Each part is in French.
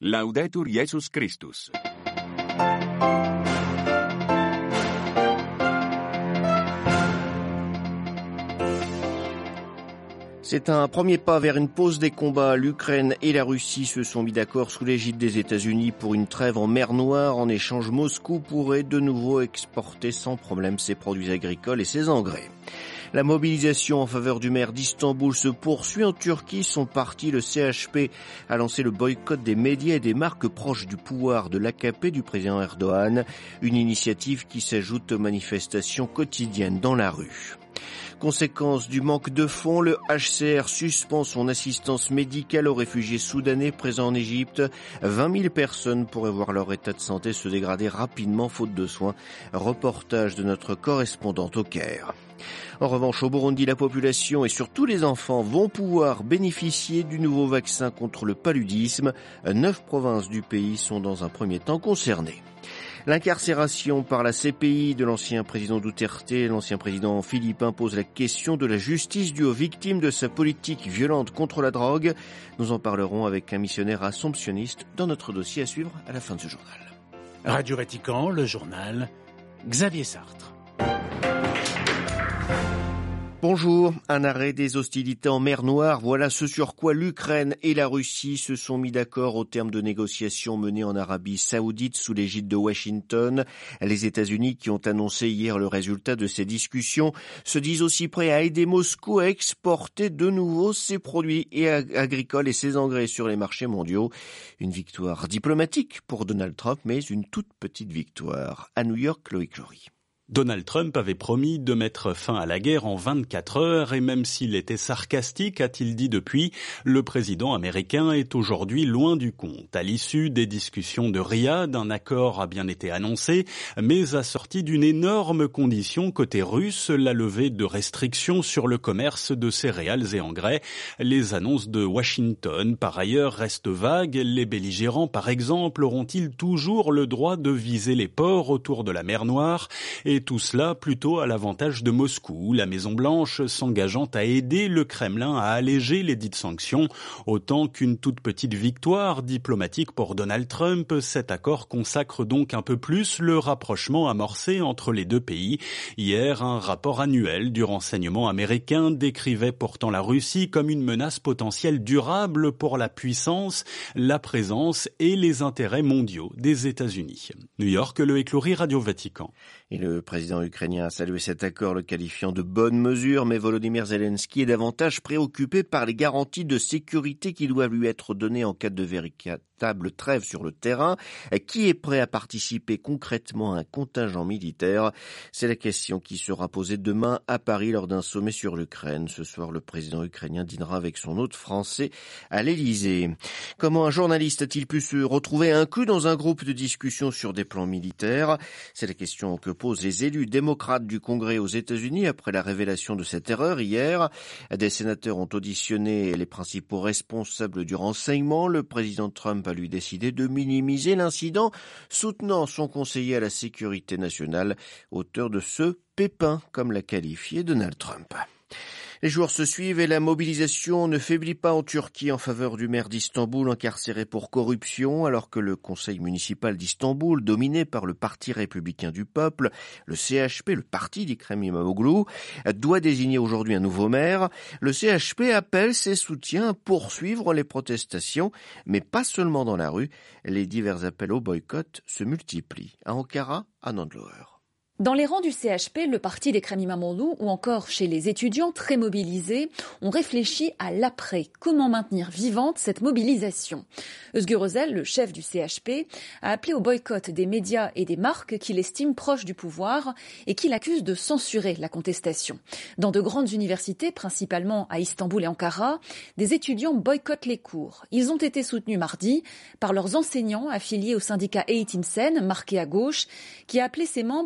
Laudetur Jesus Christus. C'est un premier pas vers une pause des combats. L'Ukraine et la Russie se sont mis d'accord sous l'égide des États-Unis pour une trêve en mer Noire. En échange, Moscou pourrait de nouveau exporter sans problème ses produits agricoles et ses engrais. La mobilisation en faveur du maire d'Istanbul se poursuit en Turquie. Son parti, le CHP, a lancé le boycott des médias et des marques proches du pouvoir de l'AKP du président Erdogan. Une initiative qui s'ajoute aux manifestations quotidiennes dans la rue. Conséquence du manque de fonds, le HCR suspend son assistance médicale aux réfugiés soudanais présents en Égypte. 20 000 personnes pourraient voir leur état de santé se dégrader rapidement faute de soins. Reportage de notre correspondante au Caire. En revanche, au Burundi, la population et surtout les enfants vont pouvoir bénéficier du nouveau vaccin contre le paludisme. 9 provinces du pays sont dans un premier temps concernées. L'incarcération par la CPI de l'ancien président Duterte, l'ancien président philippin pose la question de la justice due aux victimes de sa politique violente contre la drogue. Nous en parlerons avec un missionnaire assomptionniste dans notre dossier à suivre à la fin de ce journal. Radio Vatican, le journal, Xavier Sartre. Bonjour, un arrêt des hostilités en mer Noire, voilà ce sur quoi l'Ukraine et la Russie se sont mis d'accord au terme de négociations menées en Arabie Saoudite sous l'égide de Washington. Les États-Unis, qui ont annoncé hier le résultat de ces discussions, se disent aussi prêts à aider Moscou à exporter de nouveau ses produits agricoles et ses engrais sur les marchés mondiaux. Une victoire diplomatique pour Donald Trump, mais une toute petite victoire. À New York, Loïc Jory. Donald Trump avait promis de mettre fin à la guerre en 24 heures et même s'il était sarcastique, a-t-il dit depuis, le président américain est aujourd'hui loin du compte. À l'issue des discussions de Riyad, un accord a bien été annoncé, mais assorti d'une énorme condition côté russe, la levée de restrictions sur le commerce de céréales et engrais. Les annonces de Washington, par ailleurs, restent vagues. Les belligérants, par exemple, auront-ils toujours le droit de viser les ports autour de la mer Noire ? Et tout cela plutôt à l'avantage de Moscou, la Maison-Blanche s'engageant à aider le Kremlin à alléger les dites sanctions. Autant qu'une toute petite victoire diplomatique pour Donald Trump, cet accord consacre donc un peu plus le rapprochement amorcé entre les deux pays. Hier, un rapport annuel du renseignement américain décrivait pourtant la Russie comme une menace potentielle durable pour la puissance, la présence et les intérêts mondiaux des États-Unis. New York, Loïc Loury, Radio Vatican. Et le président ukrainien a salué cet accord, le qualifiant de bonne mesure, mais Volodymyr Zelensky est davantage préoccupé par les garanties de sécurité qui doivent lui être données en cas de véritable trêve sur le terrain. Qui est prêt à participer concrètement à un contingent militaire? C'est la question qui sera posée demain à Paris lors d'un sommet sur l'Ukraine. Ce soir, le président ukrainien dînera avec son hôte français à l'Élysée. Comment un journaliste a-t-il pu se retrouver inclus dans un groupe de discussion sur des plans militaires? C'est la question que posent les élus démocrates du Congrès aux États-Unis après la révélation de cette erreur hier. Des sénateurs ont auditionné les principaux responsables du renseignement. Le président Trump a lui décidé de minimiser l'incident, soutenant son conseiller à la sécurité nationale, auteur de ce pépin, comme l'a qualifié Donald Trump. Les jours se suivent et la mobilisation ne faiblit pas en Turquie en faveur du maire d'Istanbul incarcéré pour corruption, alors que le conseil municipal d'Istanbul, dominé par le Parti républicain du peuple, le CHP, le parti d'Ekrem İmamoğlu, doit désigner aujourd'hui un nouveau maire. Le CHP appelle ses soutiens à poursuivre les protestations, mais pas seulement dans la rue. Les divers appels au boycott se multiplient. À Ankara, à Nandlower. Dans les rangs du CHP, le parti d'Ekrem İmamoğlu ou encore chez les étudiants très mobilisés, on réfléchit à l'après. Comment maintenir vivante cette mobilisation? Özgür Özel, le chef du CHP, a appelé au boycott des médias et des marques qu'il estime proches du pouvoir et qu'il accuse de censurer la contestation. Dans de grandes universités, principalement à Istanbul et Ankara, des étudiants boycottent les cours. Ils ont été soutenus mardi par leurs enseignants affiliés au syndicat Eğitim Sen, marqué à gauche, qui a appelé ses membres à ne pas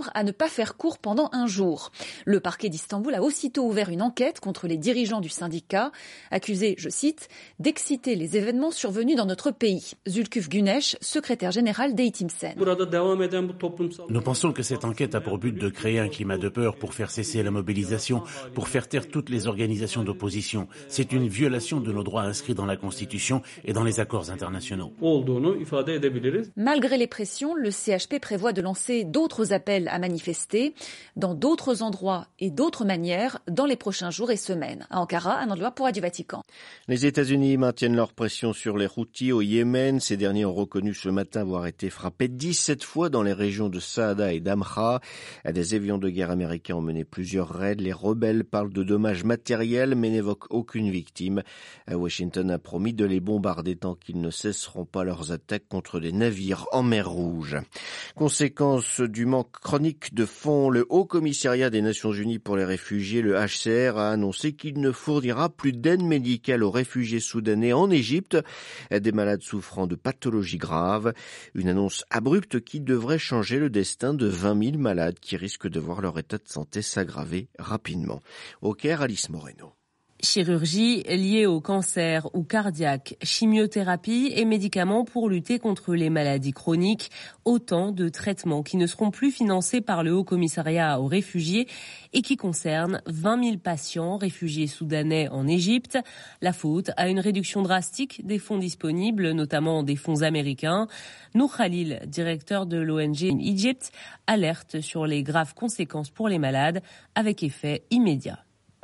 pas faire court pendant un jour. Le parquet d'Istanbul a aussitôt ouvert une enquête contre les dirigeants du syndicat, accusés, je cite, d'exciter les événements survenus dans notre pays. Zulküf Güneş, secrétaire général d'Eğitimsen. Nous pensons que cette enquête a pour but de créer un climat de peur pour faire cesser la mobilisation, pour faire taire toutes les organisations d'opposition. C'est une violation de nos droits inscrits dans la Constitution et dans les accords internationaux. Malgré les pressions, le CHP prévoit de lancer d'autres appels à manifester dans d'autres endroits et d'autres manières dans les prochains jours et semaines. À Ankara, Anne Andlois pour Radio Vatican. Les États-Unis maintiennent leur pression sur les Houthis au Yémen. Ces derniers ont reconnu ce matin avoir été frappés 17 fois dans les régions de Saada et d'Amra. Des avions de guerre américains ont mené plusieurs raids. Les rebelles parlent de dommages matériels mais n'évoquent aucune victime. Washington a promis de les bombarder tant qu'ils ne cesseront pas leurs attaques contre des navires en mer Rouge. Conséquence du manque chronique de fonds, le Haut Commissariat des Nations Unies pour les réfugiés, le HCR, a annoncé qu'il ne fournira plus d'aide médicale aux réfugiés soudanais en Égypte, des malades souffrant de pathologies graves. Une annonce abrupte qui devrait changer le destin de 20 000 malades qui risquent de voir leur état de santé s'aggraver rapidement. Au Caire, Alice Moreno. Chirurgie liée au cancer ou cardiaque, chimiothérapie et médicaments pour lutter contre les maladies chroniques, autant de traitements qui ne seront plus financés par le Haut Commissariat aux réfugiés et qui concernent 20 000 patients réfugiés soudanais en Égypte. La faute à une réduction drastique des fonds disponibles, notamment des fonds américains. Nour Khalil, directeur de l'ONG Egypt, alerte sur les graves conséquences pour les malades avec effet immédiat.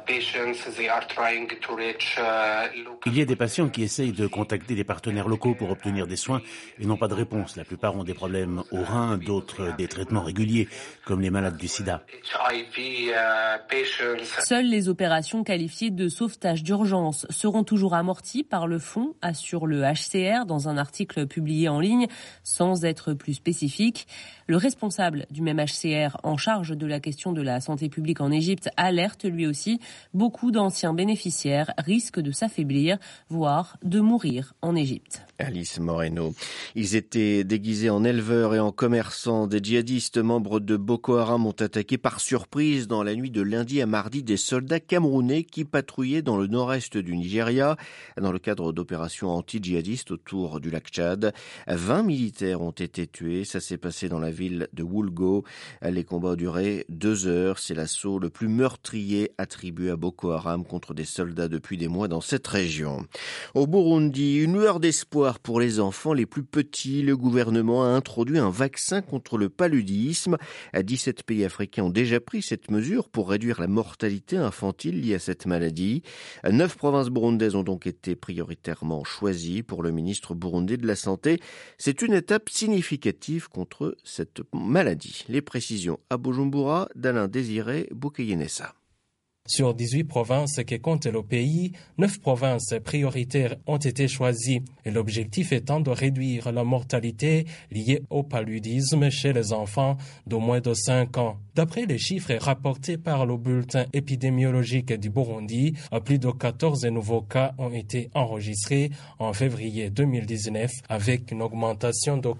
Il y a des patients qui essayent de contacter des partenaires locaux pour obtenir des soins et n'ont pas de réponse. La plupart ont des problèmes aux reins, d'autres des traitements réguliers, comme les malades du sida. Seules les opérations qualifiées de sauvetage d'urgence seront toujours amorties par le fonds, assure le HCR dans un article publié en ligne, sans être plus spécifique. Le responsable du même HCR en charge de la question de la santé publique en Égypte alerte lui aussi. Beaucoup d'anciens bénéficiaires risquent de s'affaiblir, voire de mourir en Égypte. Alice Moreno. Ils étaient déguisés en éleveurs et en commerçants. Des djihadistes membres de Boko Haram ont attaqué par surprise dans la nuit de lundi à mardi des soldats camerounais qui patrouillaient dans le nord-est du Nigeria dans le cadre d'opérations anti-djihadistes autour du lac Tchad. 20 militaires ont été tués. Ça s'est passé dans la ville de Wulgo. Les combats ont duré 2 heures. C'est l'assaut le plus meurtrier attribué à Boko Haram contre des soldats depuis des mois dans cette région. Au Burundi, une lueur d'espoir pour les enfants les plus petits. Le gouvernement a introduit un vaccin contre le paludisme. 17 pays africains ont déjà pris cette mesure pour réduire la mortalité infantile liée à cette maladie. 9 provinces burundaises ont donc été prioritairement choisies pour le ministre burundais de la Santé. C'est une étape significative contre cette maladie. Les précisions à Bujumbura d'Alain Désiré Boukeyenessa. Sur 18 provinces qui comptent le pays, 9 provinces prioritaires ont été choisies, et l'objectif étant de réduire la mortalité liée au paludisme chez les enfants de moins de 5 ans. D'après les chiffres rapportés par le bulletin épidémiologique du Burundi, plus de 14 nouveaux cas ont été enregistrés en février 2019, avec une augmentation de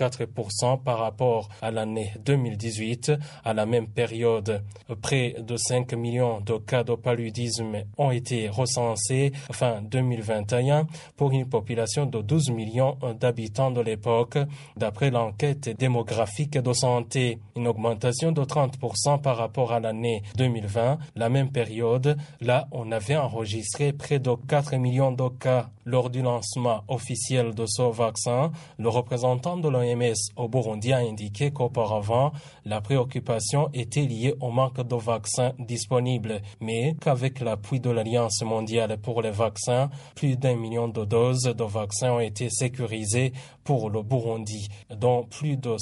44% par rapport à l'année 2018. À la même période, près de 5 millions de cas de paludisme ont été recensés fin 2021 pour une population de 12 millions d'habitants de l'époque, d'après l'enquête démographique de santé. Une augmentation de 30% par rapport à l'année 2020. La même période, là, on avait enregistré près de 4 millions de cas. Lors du lancement officiel de ce vaccin, le représentant de l'OMS au Burundi a indiqué qu'auparavant, la préoccupation était liée au manque de vaccins disponibles, mais qu'avec l'appui de l'Alliance mondiale pour les vaccins, plus d'1 million de doses de vaccins ont été sécurisées pour le Burundi, dont plus de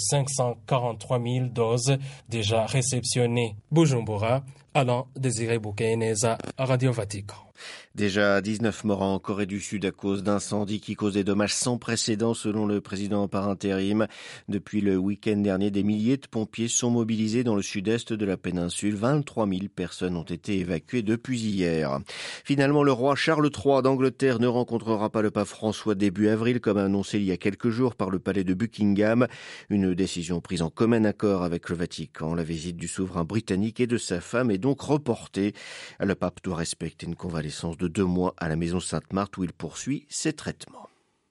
543 000 doses déjà réceptionnées. Bujumbura, Alain Désiré Boukeyeneza, Radio Vatican. Déjà 19 morts en Corée du Sud à cause d'incendies qui causent des dommages sans précédent selon le président par intérim. Depuis le week-end dernier, des milliers de pompiers sont mobilisés dans le sud-est de la péninsule. 23 000 personnes ont été évacuées depuis hier. Finalement, le roi Charles III d'Angleterre ne rencontrera pas le pape François début avril comme annoncé il y a quelques jours par le palais de Buckingham. Une décision prise en commun accord avec le Vatican. La visite du souverain britannique et de sa femme est donc reportée. Le pape doit respecter une convalescence de 2 mois à la maison Sainte-Marthe où il poursuit ses traitements.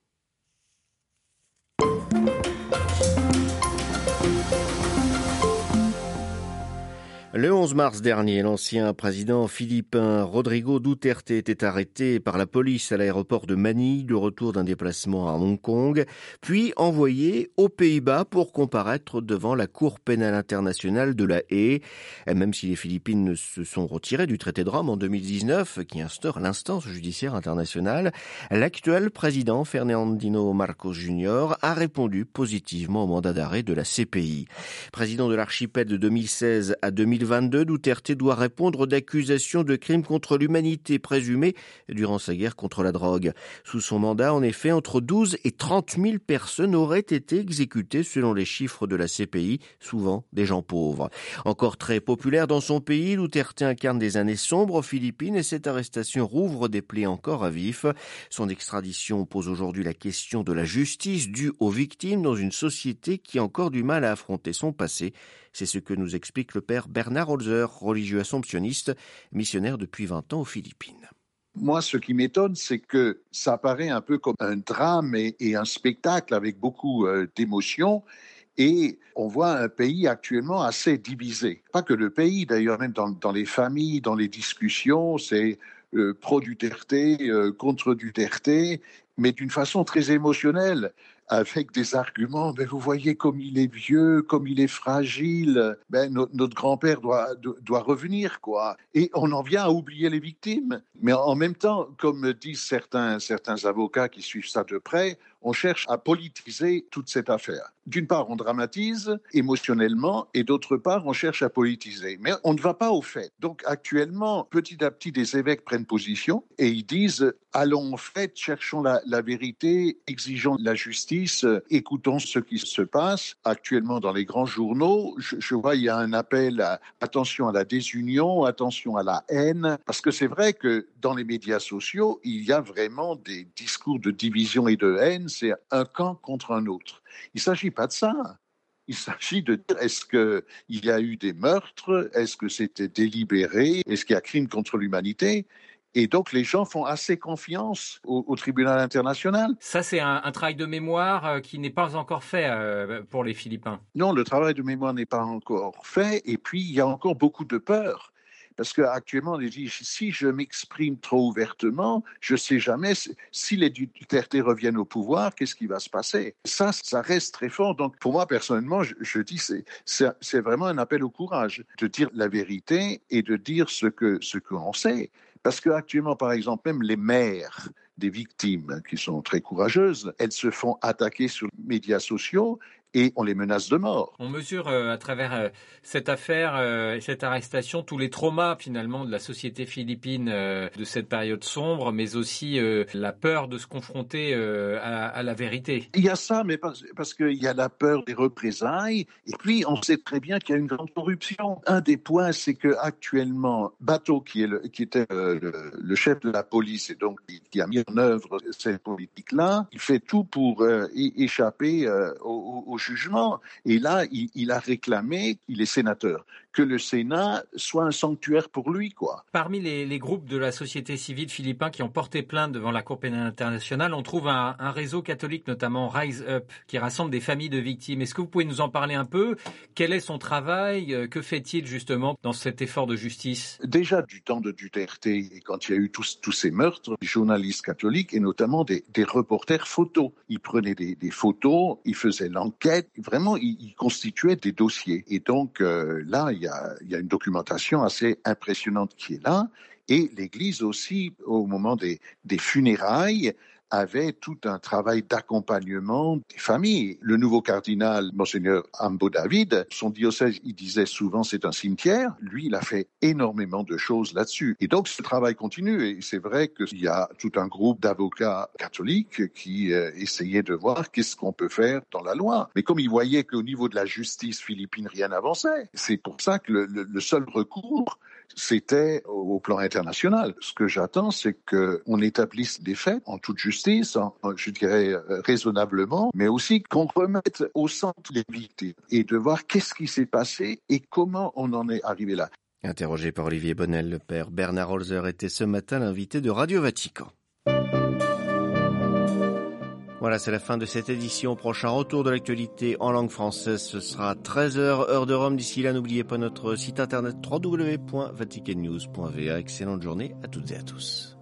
Le 11 mars dernier, l'ancien président philippin Rodrigo Duterte était arrêté par la police à l'aéroport de Manille de retour d'un déplacement à Hong Kong, puis envoyé aux Pays-Bas pour comparaître devant la Cour pénale internationale de La Haye. Même si les Philippines se sont retirées du traité de Rome en 2019, qui instaure l'instance judiciaire internationale, l'actuel président Fernandino Marcos Jr. a répondu positivement au mandat d'arrêt de la CPI. Président de l'archipel de 2016 à 2022, Duterte doit répondre d'accusations de crimes contre l'humanité présumés durant sa guerre contre la drogue. Sous son mandat, en effet, entre 12 et 30 000 personnes auraient été exécutées selon les chiffres de la CPI, souvent des gens pauvres. Encore très populaire dans son pays, Duterte incarne des années sombres aux Philippines et cette arrestation rouvre des plaies encore à vif. Son extradition pose aujourd'hui la question de la justice due aux victimes dans une société qui a encore du mal à affronter son passé. C'est ce que nous explique le père Bernard Holzer, religieux assomptionniste, missionnaire depuis 20 ans aux Philippines. Moi, ce qui m'étonne, c'est que ça paraît un peu comme un drame et un spectacle avec beaucoup d'émotions. Et on voit un pays actuellement assez divisé. Pas que le pays, d'ailleurs, même dans les familles, dans les discussions, c'est pro-Duterte, contre Duterte, mais d'une façon très émotionnelle, avec des arguments. Mais vous voyez comme il est vieux, comme il est fragile. Notre grand-père doit revenir, quoi. Et on en vient à oublier les victimes. Mais en même temps, comme disent certains avocats qui suivent ça de près, on cherche à politiser toute cette affaire. D'une part, on dramatise émotionnellement et d'autre part, on cherche à politiser. Mais on ne va pas au fait. Donc actuellement, petit à petit, des évêques prennent position et ils disent « allons au fait, cherchons la vérité, exigeons la justice, écoutons ce qui se passe ». Actuellement, dans les grands journaux, je vois il y a un appel à attention à la désunion, attention à la haine, parce que c'est vrai que dans les médias sociaux, il y a vraiment des discours de division et de haine. C'est un camp contre un autre. Il ne s'agit pas de ça. Il s'agit de dire est-ce qu'il y a eu des meurtres, est-ce que c'était délibéré, est-ce qu'il y a crime contre l'humanité ? Et donc les gens font assez confiance au tribunal international. Ça, c'est un travail de mémoire qui n'est pas encore fait pour les Philippins. Non, le travail de mémoire n'est pas encore fait. Et puis, il y a encore beaucoup de peur. Parce qu'actuellement, on dit, si je m'exprime trop ouvertement, je ne sais jamais si les Duterte reviennent au pouvoir, qu'est-ce qui va se passer. Ça reste très fort. Donc, pour moi, personnellement, je dis, c'est vraiment un appel au courage de dire la vérité et de dire ce qu'on sait. Parce qu'actuellement, par exemple, même les mères des victimes, qui sont très courageuses, elles se font attaquer sur les médias sociaux et on les menace de mort. On mesure à travers cette affaire et cette arrestation tous les traumas finalement de la société philippine de cette période sombre, mais aussi la peur de se confronter à la vérité. Il y a ça, mais parce qu'il y a la peur des représailles, et puis on sait très bien qu'il y a une grande corruption. Un des points, c'est que actuellement, Bato, qui était le chef de la police et donc qui a mis en œuvre cette politique-là, il fait tout pour échapper au jugement. Et là, il a réclamé, il est sénateur, que le Sénat soit un sanctuaire pour lui, quoi. Parmi les groupes de la société civile philippin qui ont porté plainte devant la Cour pénale internationale, on trouve un réseau catholique, notamment Rise Up, qui rassemble des familles de victimes. Est-ce que vous pouvez nous en parler un peu ? Quel est son travail ? Que fait-il justement dans cet effort de justice ? Déjà du temps de Duterte, quand il y a eu tous ces meurtres, des journalistes catholiques et notamment des reporters photos. Ils prenaient des photos, ils faisaient l'enquête, vraiment, ils constituaient des dossiers. Et donc là, il y a une documentation assez impressionnante qui est là. Et l'Église aussi, au moment des funérailles, avait tout un travail d'accompagnement des familles. Le nouveau cardinal, Monseigneur Ambo David, son diocèse, il disait souvent c'est un cimetière. Lui, il a fait énormément de choses là-dessus. Et donc, ce travail continue. Et c'est vrai qu'il y a tout un groupe d'avocats catholiques qui essayaient de voir qu'est-ce qu'on peut faire dans la loi. Mais comme ils voyaient qu'au niveau de la justice philippine, rien n'avançait, c'est pour ça que le seul recours, c'était au plan international. Ce que j'attends, c'est qu'on établisse des faits en toute justice, je dirais raisonnablement, mais aussi qu'on remette au centre les victimes et de voir qu'est-ce qui s'est passé et comment on en est arrivé là. Interrogé par Olivier Bonnel, le père Bernard Holzer était ce matin l'invité de Radio Vatican. Voilà, c'est la fin de cette édition. Prochain retour de l'actualité en langue française, ce sera 13h, heure de Rome. D'ici là, n'oubliez pas notre site internet www.vaticannews.va. Excellente journée à toutes et à tous.